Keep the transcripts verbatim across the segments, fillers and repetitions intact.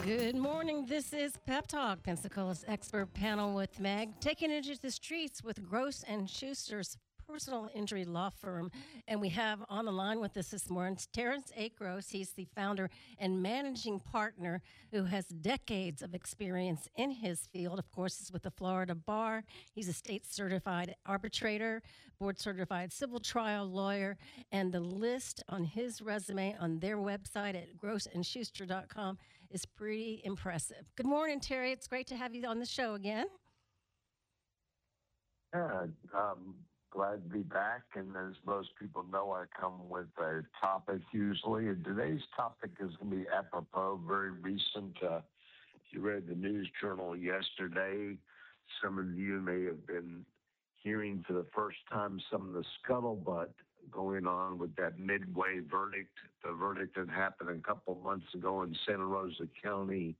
Good morning. This is Pep Talk, Pensacola's expert panel with Meg, taking it to the streets with Gross and Schuster's personal injury law firm. And we have on the line with us this morning Terrence A. Gross. He's the founder and managing partner who has decades of experience in his field. Of course, he's with the Florida Bar. He's a state certified arbitrator, board certified civil trial lawyer, and the list on his resume on their website at gross and schuster dot com is pretty impressive. Good morning, Terry. It's great to have you on the show again. Yeah, um, glad to be back. And as most people know, I come with a topic usually. And today's topic is going to be apropos, very recent. Uh, if you read the news journal yesterday, some of you may have been hearing for the first time some of the scuttlebutt going on with that Midway verdict, the verdict that happened a couple of months ago in Santa Rosa County,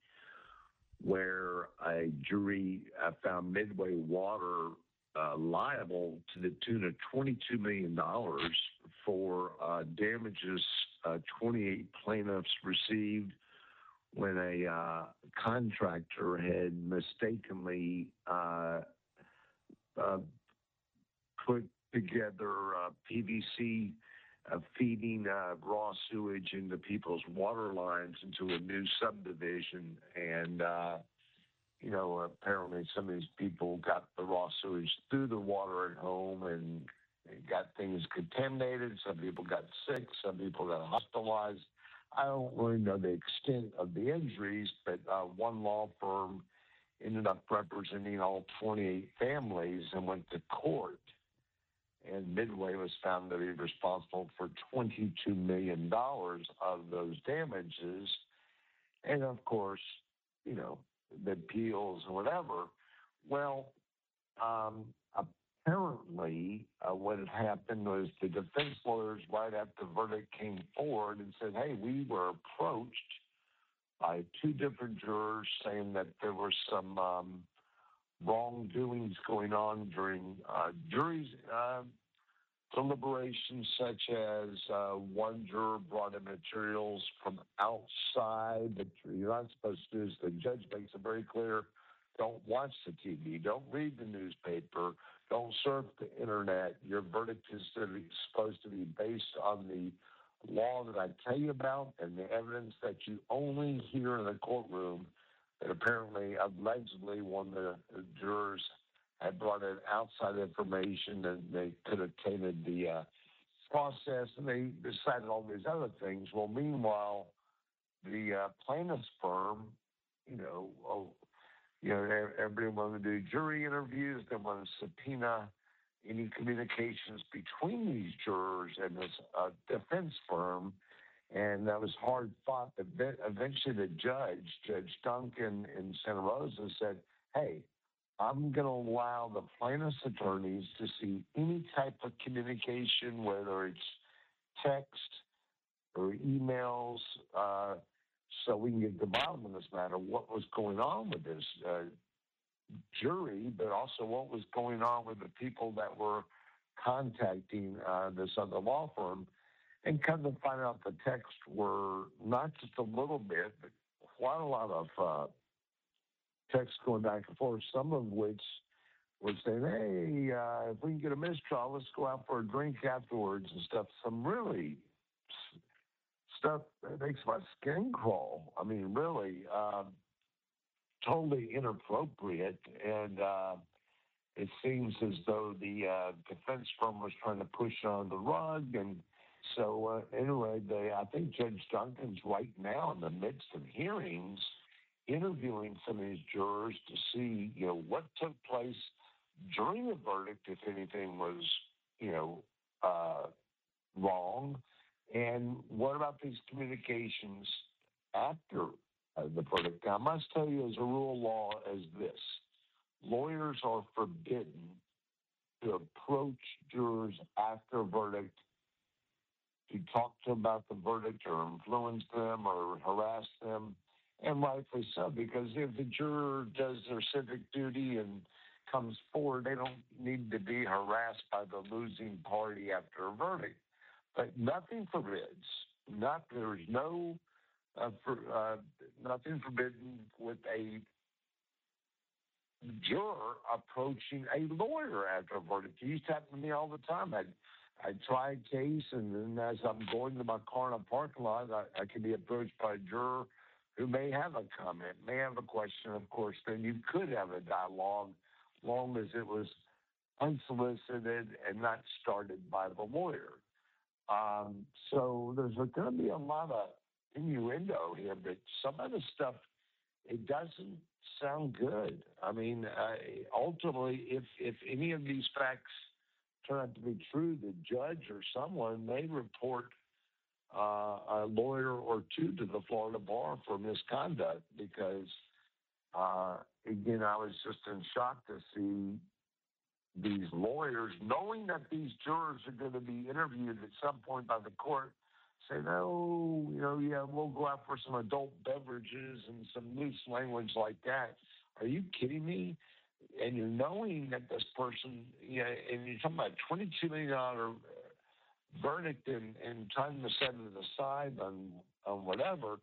where a jury uh, found Midway Water uh, liable to the tune of twenty-two million dollars for uh, damages uh, twenty-eight plaintiffs received when a uh, contractor had mistakenly uh, uh, put together uh, P V C uh, feeding uh, raw sewage into people's water lines into a new subdivision. And, uh, you know, apparently some of these people got the raw sewage through the water at home and got things contaminated. Some people got sick. Some people got hospitalized. I don't really know the extent of the injuries, but uh, one law firm ended up representing all twenty-eight families and went to court. And Midway was found to be responsible for twenty-two million dollars of those damages. And of course, you know, the appeals or whatever. Well, um, apparently uh, what had happened was the defense lawyers, right after the verdict came forward, and said, hey, we were approached by two different jurors saying that there were some um, wrongdoings going on during uh, juries uh, deliberations, such as uh, one juror brought in materials from outside that you're not supposed to do. The judge makes it very clear, don't watch the T V, don't read the newspaper, don't surf the internet. Your verdict is supposed to be based on the law that I tell you about and the evidence that you only hear in the courtroom. That apparently, allegedly, one of the jurors had brought in outside information and they could have tainted the uh, process, and they decided all these other things. Well, meanwhile, the uh, plaintiff's firm, you know, oh, you know, everybody wanted to do jury interviews. They wanted to subpoena any communications between these jurors and this uh, defense firm. And that was hard fought. Eventually, the judge, Judge Duncan in Santa Rosa, said, hey, I'm going to allow the plaintiff's attorneys to see any type of communication, whether it's text or emails, uh, so we can get to the bottom of this matter, what was going on with this uh, jury, but also what was going on with the people that were contacting uh, this other law firm. And come to find out the texts were not just a little bit, but quite a lot of uh, texts going back and forth, some of which were saying, hey, uh, if we can get a mistrial, let's go out for a drink afterwards and stuff. Some really s- stuff that makes my skin crawl. I mean, really, uh, totally inappropriate. And uh, it seems as though the uh, defense firm was trying to push on the rug. And so, uh, anyway, they, I think Judge Duncan's right now in the midst of hearings, interviewing some of these jurors to see, you know, what took place during the verdict, if anything was, you know, uh, wrong, and what about these communications after uh, the verdict. Now, I must tell you, as a rule of law, as this, lawyers are forbidden to approach jurors after a verdict to talk to them about the verdict or influence them or harass them, and rightfully so, because if the juror does their civic duty and comes forward, they don't need to be harassed by the losing party after a verdict. But nothing forbids, not, there's no uh, for uh, nothing forbidden with a juror approaching a lawyer after a verdict. It used to happen to me all the time. I'd, I'd try a case, and then as I'm going to my car in a parking lot, I, I could be approached by a juror who may have a comment, may have a question. Of course, then you could have a dialogue, long as it was unsolicited and not started by the lawyer. Um, so there's going to be a lot of innuendo here, but some of the stuff, it doesn't sound good. I mean, uh, ultimately, if if any of these facts turn out to be true, the judge or someone may report uh, a lawyer or two to the Florida bar for misconduct because, uh, again, I was just in shock to see these lawyers, knowing that these jurors are going to be interviewed at some point by the court, say, no, you know, yeah, we'll go out for some adult beverages and some loose language like that. Are you kidding me? And you're knowing that this person, you know, and you're talking about twenty-two million dollars verdict and, and trying to set it aside on, on whatever.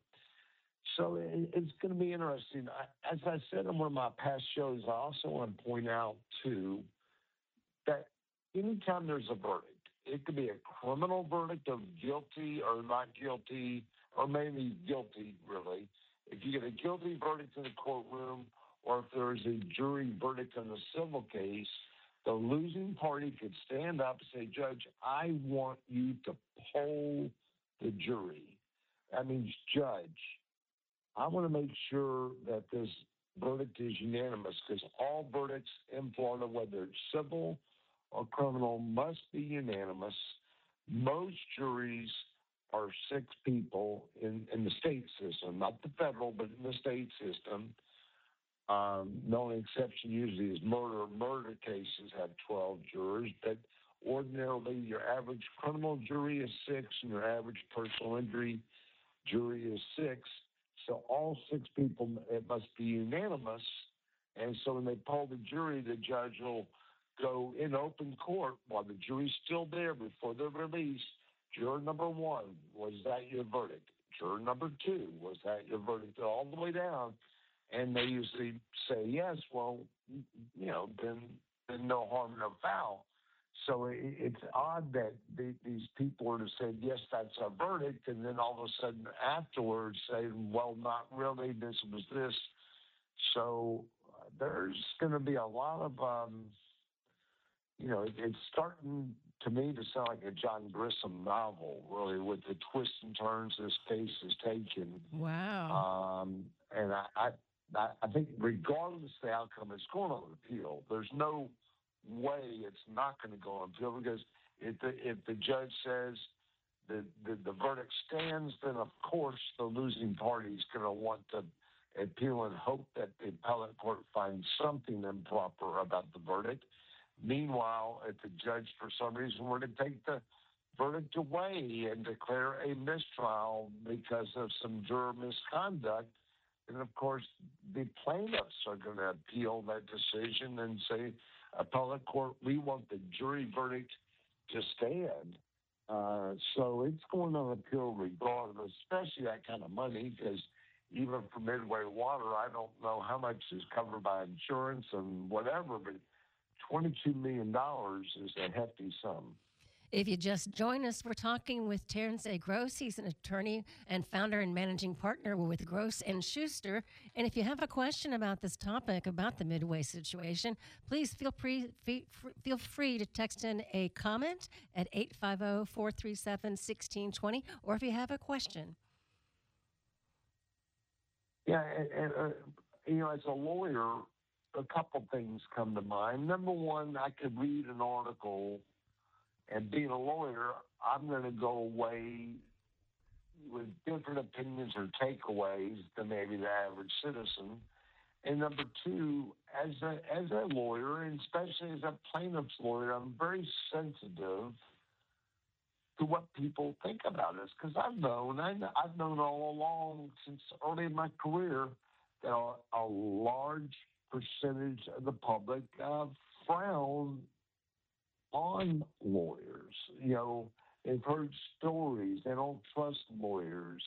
So it, it's going to be interesting. I, as I said in one of my past shows, I also want to point out, too, that anytime there's a verdict, it could be a criminal verdict of guilty or not guilty, or maybe guilty, really. If you get a guilty verdict in the courtroom, or if there's a jury verdict in a civil case, the losing party could stand up and say, Judge, I want you to poll the jury. That means, Judge, I want to make sure that this verdict is unanimous, because all verdicts in Florida, whether it's civil or criminal, must be unanimous. Most juries are six people in, in the state system, not the federal, but in the state system. Um, the only exception usually is murder. Murder cases have twelve jurors, but ordinarily your average criminal jury is six and your average personal injury jury is six. So all six people, it must be unanimous. And so when they poll the jury, the judge will go in open court while the jury's still there before they're released. Juror number one, was that your verdict? Juror number two, was that your verdict? All the way down. And they usually say yes. Well, you know, then, then no harm, no foul. So it, it's odd that the, these people are to say, yes, that's our verdict, and then all of a sudden afterwards say, well, not really, this was this. So uh, there's going to be a lot of, um, you know, it, it's starting to me to sound like a John Grisham novel, really, with the twists and turns this case has taken. Wow. Um, and I, I, I think regardless of the outcome, it's going on appeal. There's no way it's not going to go on appeal, because if the, if the judge says the, the, the verdict stands, then of course the losing party is going to want to appeal and hope that the appellate court finds something improper about the verdict. Meanwhile, if the judge for some reason were to take the verdict away and declare a mistrial because of some juror misconduct, and of course the plaintiffs are going to appeal that decision and say, appellate court, we want the jury verdict to stand. Uh, so it's going on appeal regardless, especially that kind of money, because even for Midway Water, I don't know how much is covered by insurance and whatever, but twenty-two million dollars is a hefty sum. If you just join us, we're talking with Terrence A. Gross. He's an attorney and founder and managing partner with Gross and Schuster. And if you have a question about this topic, about the Midway situation, please feel free, feel free to text in a comment at eight five zero, four three seven, one six two zero, or if you have a question. Yeah, and, and uh, you know, as a lawyer, a couple things come to mind. Number one, I could read an article, and being a lawyer, I'm going to go away with different opinions or takeaways than maybe the average citizen. And number two, as a, as a lawyer, and especially as a plaintiff's lawyer, I'm very sensitive to what people think about us, because I've known, I, I've known all along since early in my career that a, a large percentage of the public uh, frown on lawyers. You know, they've heard stories. They don't trust lawyers.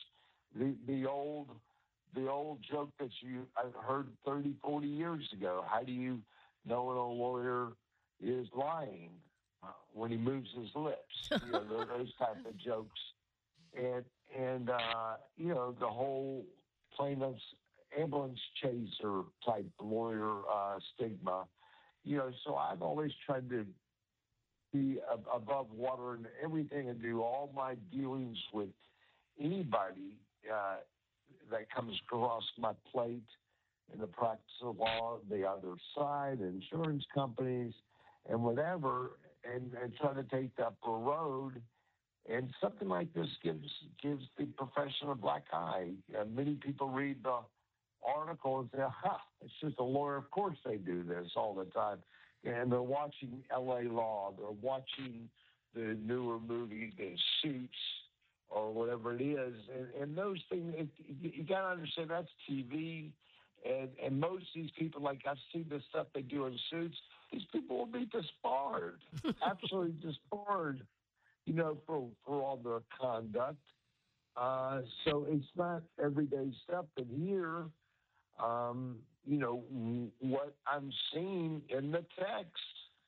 the the old the old joke that you I heard thirty, forty years ago. How do you know when a lawyer is lying? Uh, when he moves his lips, you know, those, those type of jokes, and and uh, you know the whole plaintiff's ambulance chaser type lawyer uh, stigma. You know, so I've always tried to be ab- above water in everything and do all my dealings with anybody uh, that comes across my plate in the practice of law, the other side, insurance companies, and whatever, and, and try to take the upper road. And something like this gives gives the profession a black eye. Uh, many people read the article and say, "Ha, it's just a lawyer. Of course they do this all the time." And they're watching L A Law. They're watching the newer movie, The Suits, or whatever it is. And, and those things, it, you, you got to understand that's T V. And, and most of these people, like I've seen the stuff they do in Suits, these people will be disbarred, absolutely disbarred, you know, for, for all their conduct. Uh, so it's not everyday stuff. But here, um, you know, w- what I'm seeing in the text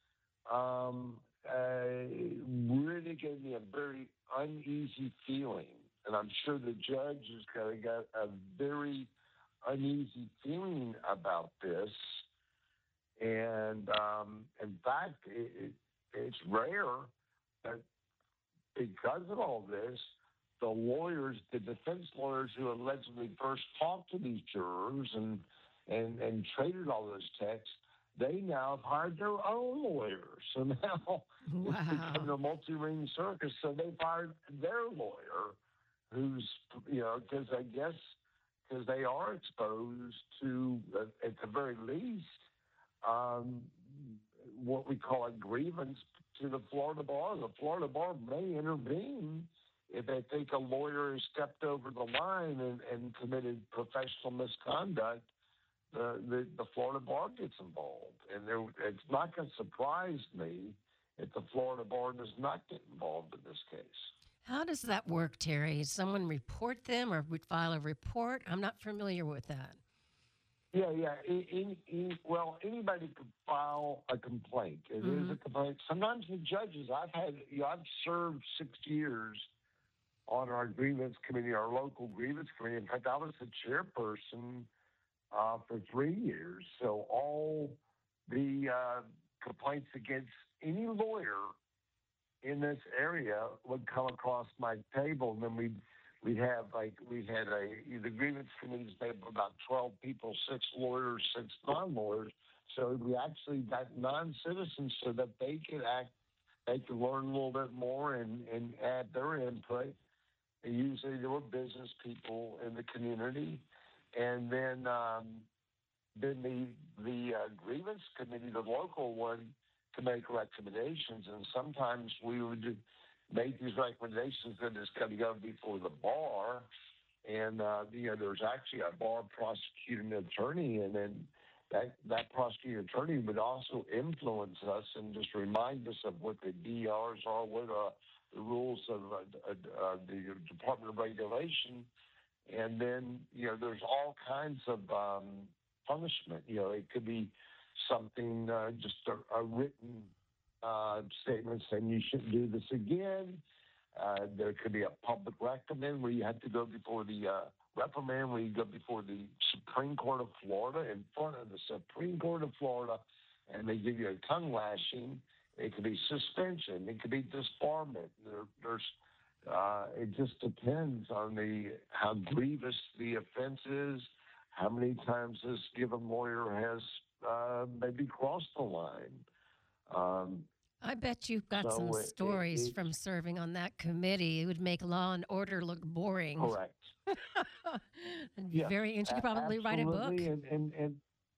um, uh, really gave me a very uneasy feeling. And I'm sure the judge has got, got a very uneasy feeling about this. And um, in fact, it, it, it's rare that because of all this, the lawyers, the defense lawyers who allegedly first talked to these jurors and and, and traded all those texts, they now have hired their own lawyers. So now Wow. it's become a multi-ring circus. So they've hired their lawyer, who's, you know, because I guess because they are exposed to, uh, at the very least, um, what we call a grievance to the Florida bar. The Florida bar may intervene if they think a lawyer has stepped over the line and, and committed professional misconduct. The, the, the Florida bar gets involved. And there, it's not going to surprise me if the Florida bar does not get involved in this case. How does that work, Terry? Someone report them or would file a report? I'm not familiar with that. Yeah, yeah. In, in, well, anybody could file a complaint. It mm-hmm. is a complaint. Sometimes the judges, I've had, you know, I've served six years on our grievance committee, our local grievance committee. In fact, I was the chairperson uh, for three years. So all the uh, complaints against any lawyer in this area would come across my table, and then we'd we'd have like we had a the grievance committee is made of about twelve people, six lawyers, six non-lawyers. So we actually got non-citizens so that they could act, they could learn a little bit more and, and add their input. And usually there were business people in the community, and then um, then the the uh, grievance committee, the local one, to make recommendations, and sometimes we would make these recommendations that it's going to go before the bar, and uh, you know there's actually a bar prosecuting attorney, and then that that prosecuting attorney would also influence us and just remind us of what the D Rs are, what uh, the rules of uh, uh, the Department of Regulation, and then you know there's all kinds of um, punishment. You know, it could be something, uh, just a, a written uh, statement saying you shouldn't do this again. Uh, there could be a public reprimand where you have to go before the uh, reprimand, where you go before the Supreme Court of Florida, in front of the Supreme Court of Florida, and they give you a tongue lashing. It could be suspension. It could be disbarment. There, there's uh, it just depends on the how grievous the offense is, how many times this given lawyer has uh, maybe crossed the line. Um, I bet you've got so some it, stories it, it, from serving on that committee. It would make Law and Order look boring. Correct. It'd be Yeah, very interesting. You could probably absolutely. write a book. And, and, and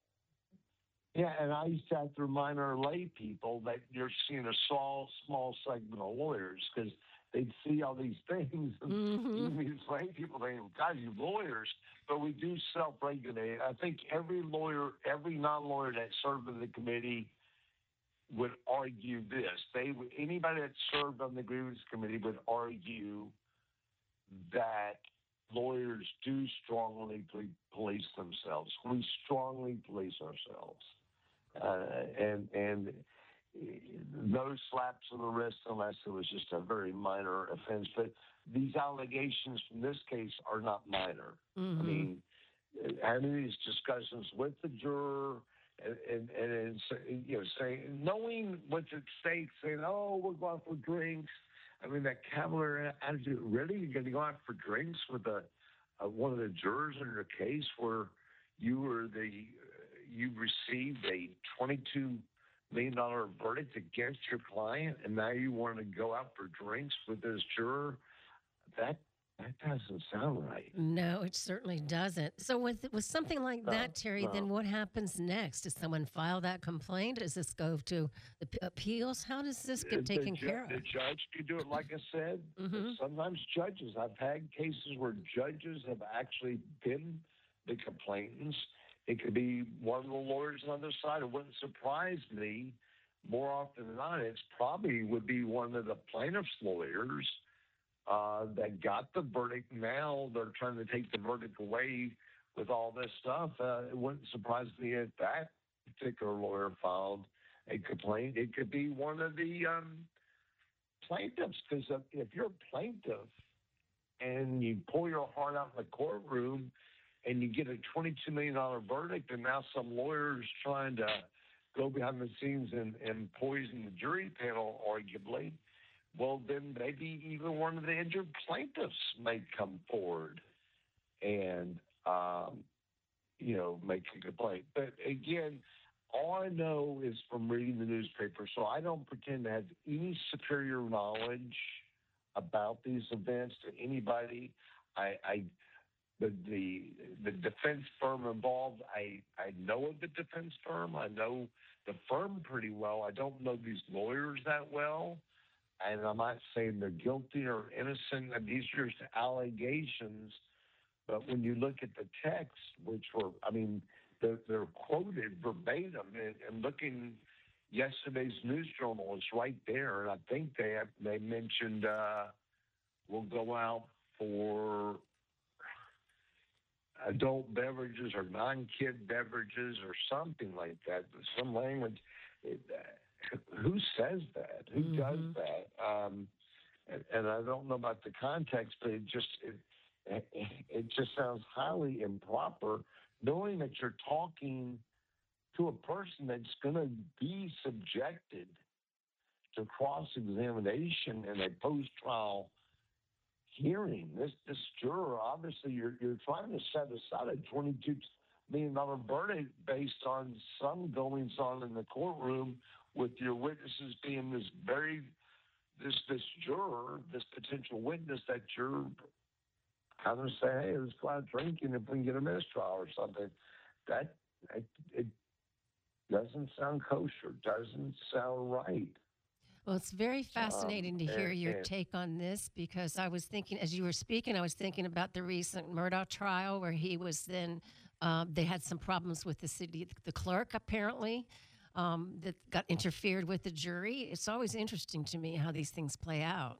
yeah, and I used to have to remind our lay people that you're seeing a small, small segment of lawyers because they'd see all these things. And mm-hmm. even these lay people, they God, you lawyers. But we do self-regulate. I think every lawyer, every non-lawyer that served in the committee would argue this. They would, anybody that served on the grievance committee would argue that lawyers do strongly police themselves. We strongly police ourselves, uh, and and no slaps on the wrist unless it was just a very minor offense. But these allegations from this case are not minor. Mm-hmm. I mean, having these discussions with the juror and, and, and, and you know, saying, knowing what's at stake, saying, oh, we're going for drinks. I mean, that cavalier attitude, really? You're going to go out for drinks with a, a one of the jurors in your case where you were the, you received a twenty-two million dollars verdict against your client, and now you want to go out for drinks with this juror? That that doesn't sound right. No, it certainly doesn't. So with with something like No, that, Terry, no. then what happens next? Does someone file that complaint? Does this go to the p- appeals? How does this get The taken ju- care The of? judge could do it, like I said. Mhm. Sometimes judges. I've had cases where judges have actually been the complainants. It could be one of the lawyers on the other side. It wouldn't surprise me. More often than not, it's probably would be one of the plaintiff's lawyers uh, that got the verdict. Now they're trying to take the verdict away with all this stuff. Uh, it wouldn't surprise me if that particular lawyer filed a complaint. It could be one of the um, plaintiffs, because if you're a plaintiff and you pull your heart out in the courtroom and you get a twenty-two million dollars verdict, and now some lawyer's trying to go behind the scenes and, and poison the jury panel, arguably, well, then maybe even one of the injured plaintiffs may come forward and, um, you know, make a complaint. But again, all I know is from reading the newspaper, so I don't pretend to have any superior knowledge about these events to anybody. I, I the, the the defense firm involved, I, I know of the defense firm. I know the firm pretty well. I don't know these lawyers that well. And I'm not saying they're guilty or innocent. And these are just allegations. But when you look at the text, which were, I mean, they're, they're quoted verbatim, and, and looking yesterday's news journal is right there. And I think they have, they mentioned uh, we'll go out for adult beverages or non-kid beverages or something like that. Some language. It, uh, who says that? Who Mhm. does that? Um, and, and I don't know about the context, but it just it, it just sounds highly improper, knowing that you're talking to a person that's going to be subjected to cross-examination in a post-trial hearing. This this juror, obviously, you're you're trying to set aside a twenty-two million dollars verdict based on some goings on in the courtroom, with your witnesses being this very this this juror, this potential witness that you're kind of say, hey, let's go out drinking if we can get a mistrial or something. That it, it doesn't sound kosher. Doesn't sound right. Well, it's very fascinating Um, to hear and, your and take on this, because I was thinking, as you were speaking, I was thinking about the recent Murdaugh trial where he was then, um, they had some problems with the city, the clerk apparently, um, that got interfered with the jury. It's always interesting to me how these things play out.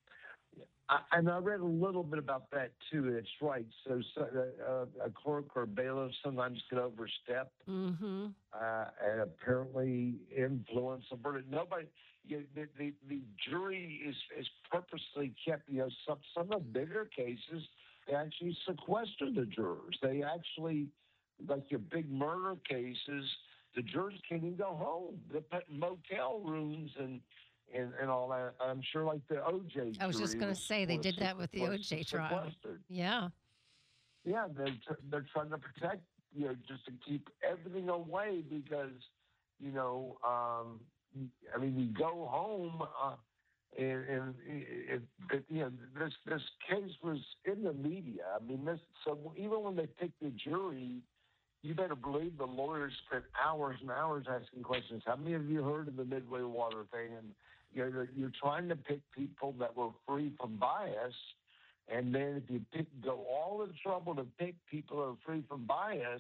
I, and I read a little bit about that too. It's right. So, so uh, a clerk or a bailiff sometimes can overstep Mm-hmm. uh, and apparently influence a verdict. Nobody, you, the, the the jury is is purposely kept. You know, some some of the bigger cases, they actually sequester the jurors. They actually, like your big murder cases, the jurors can't even go home. They put in motel rooms and. And, and all that. I'm sure, like the O J. I was just jury going was, to say they was, did that with the was O J trial. sequestered. Yeah. Yeah, they're tr- they're trying to protect, you know, just to keep everything away because, you know, um, I mean, you go home, uh, and, and it, it, you know, this this case was in the media. I mean, this so even when they picked the jury, you better believe the lawyers spent hours and hours asking questions. How many of you heard of the Midway Water thing? And you know, you're, you're trying to pick people that were free from bias. And then if you pick, go all the trouble to pick people that are free from bias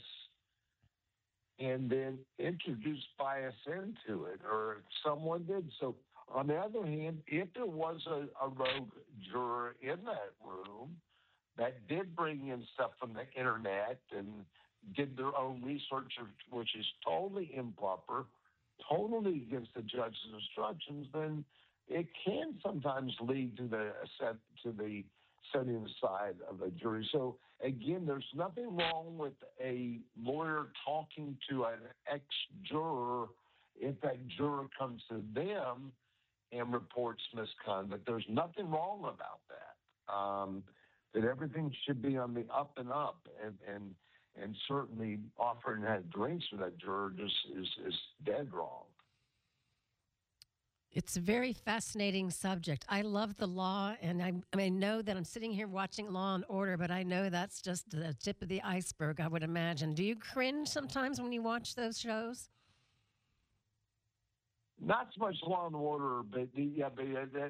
and then introduce bias into it, or someone did. So on the other hand, if there was a, a rogue juror in that room, that did bring in stuff from the internet and did their own research, which is totally improper, totally against the judge's instructions, then it can sometimes lead to the set to the setting aside of a jury. So again, there's nothing wrong with a lawyer talking to an ex-juror if that juror comes to them and reports misconduct. There's nothing wrong about that. Um, that everything should be on the up and up, and and and certainly offering that drinks for that juror just is is dead wrong. It's a very fascinating subject. I love the law, and I, I mean, know that I'm sitting here watching Law and Order, but I know that's just the tip of the iceberg, I would imagine. Do you cringe sometimes when you watch those shows? Not so much Law and Order, but yeah, but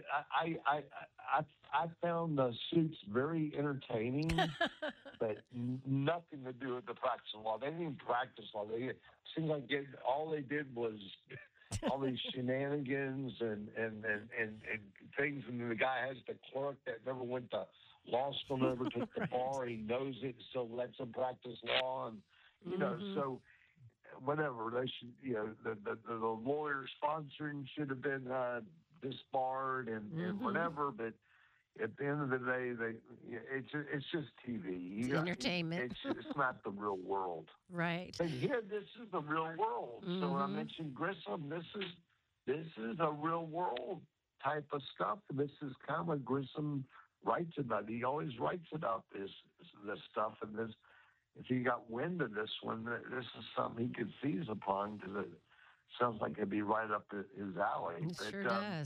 I I I I, I found the Suits very entertaining, but nothing to do with the practice of law. They didn't even practice law. They it seemed like it, all they did was all these shenanigans and, and, and, and, and things. And the guy has the clerk that never went to law school, never took the bar. He knows it, so lets him practice law. And, you know, mm-hmm. so whatever. They should, you know, the, the, the lawyer sponsoring should have been uh, disbarred and, mm-hmm. and whatever. But at the end of the day, they it's it's just T V. It's you entertainment. It's, it's not the real world. Right. But here, this is the real world. Mm-hmm. So when I mentioned Grissom, this is this is a real world type of stuff. This is kind of what Grissom writes about. He always writes about this this stuff. And this, if he got wind of this one, this is something he could seize upon because it sounds like it'd be right up his alley. It but, sure um, does.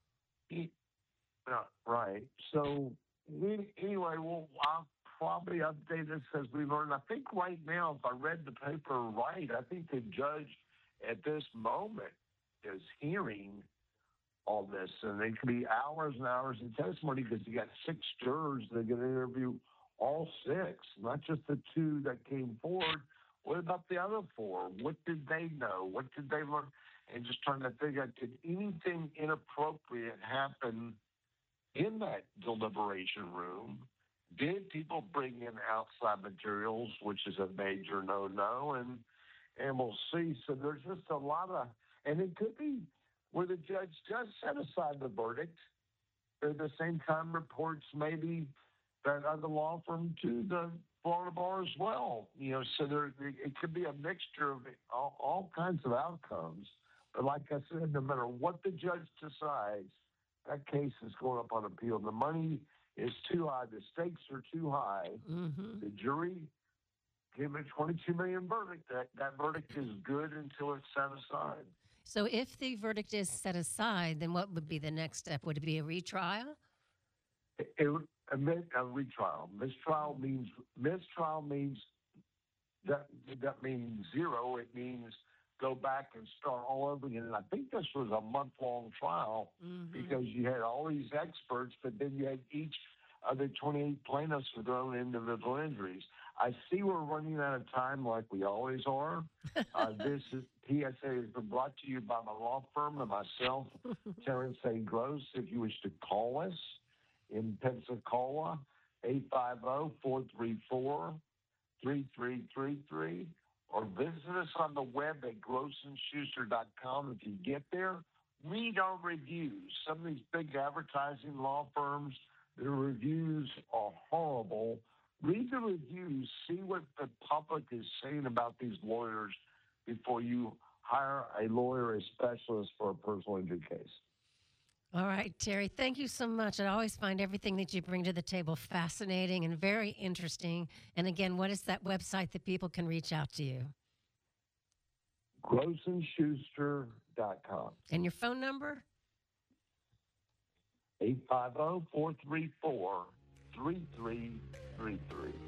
He, uh, right. So anyway, well, I'll probably update this as we learn. I think right now, if I read the paper right, I think the judge at this moment is hearing all this, and it could be hours and hours of testimony because you got six jurors that are going to interview all six, not just the two that came forward. What about the other four? What did they know? What did they learn? And just trying to figure out, did anything inappropriate happen in that deliberation room? Did people bring in outside materials, which is a major no-no? And and we'll see. So there's just a lot of, and it could be where the judge just set aside the verdict. At the same time, reports maybe that other law firm to the Florida bar as well. You know, so there it could be a mixture of all, all kinds of outcomes. But like I said, no matter what the judge decides, that case is going up on appeal. The money is too high. The stakes are too high. Mm-hmm. The jury gave a twenty-two million dollars verdict. That, that verdict is good until it's set aside. So if the verdict is set aside, then what would be the next step? Would it be a retrial? It, it would admit a retrial. Mistrial means mistrial means that that means zero. It means go back and start all over again. And I think this was a month-long trial mm-hmm. because you had all these experts, but then you had each of the twenty-eight plaintiffs with their own individual injuries. I see we're running out of time like we always are. Uh, this is, P S A has been brought to you by my law firm and myself, Terrence A. Gross. If you wish to call us in Pensacola, eight five zero, four three four, three three three three. Or visit us on the web at gross and schuster dot com. If you get there, read our reviews. Some of these big advertising law firms, their reviews are horrible. Read the reviews. See what the public is saying about these lawyers before you hire a lawyer, a specialist for a personal injury case. All right, Terry, thank you so much. I always find everything that you bring to the table fascinating and very interesting. And again, what is that website that people can reach out to you? gross and schuster dot com. And your phone number? eight five zero, four three four, three three three three.